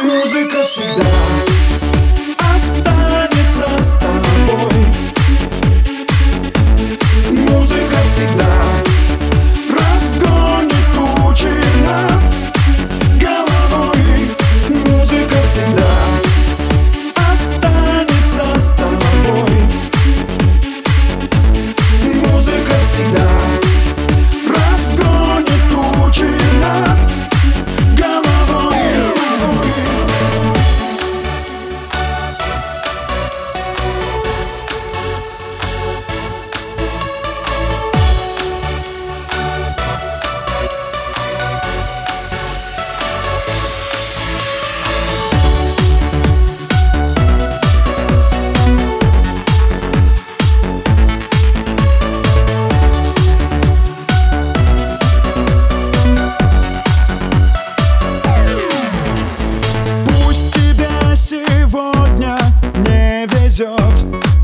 Музыка всегда останется с тобой. Музыка всегда разгонит тучи над головой. Музыка всегда останется с тобой. Музыка всегда разгонит тучи над головой. Сегодня не везет.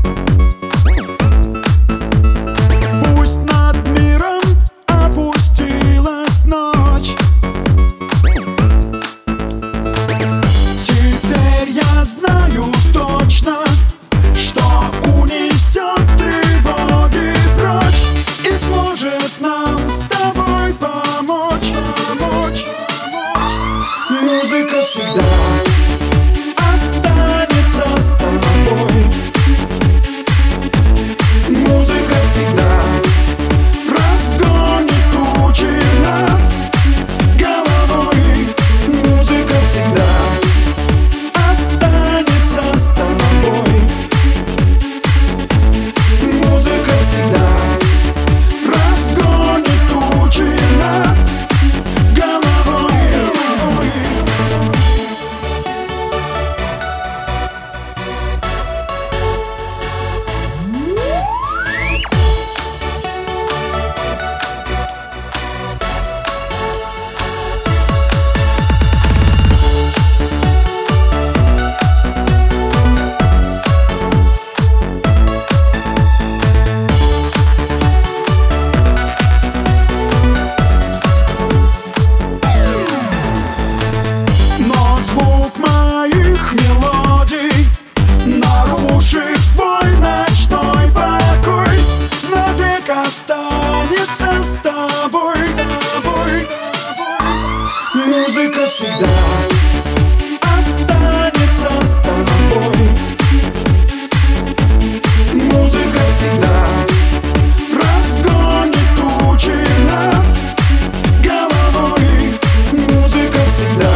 Пусть над миром опустилась ночь. Теперь я знаю точно, что унесет тревоги прочь и сможет нам с тобой помочь. Музыка всегда останется с тобой. Музыка всегда разгонит тучи над головой. Музыка всегда останется с тобой. Музыка всегда разгонит тучи над головой. Звук моих мелодий нарушив твой ночной покой, навек останется с тобой. Музыка всегда останется с тобой. Музыка всегда разгонит тучи над головой. Музыка всегда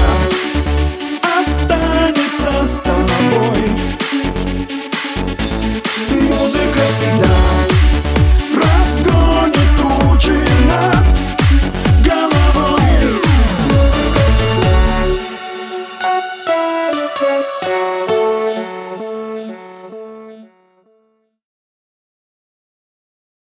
останется с тобой. Музыка всегда разгонит тучи над головой. Музыка всегда останется с тобой.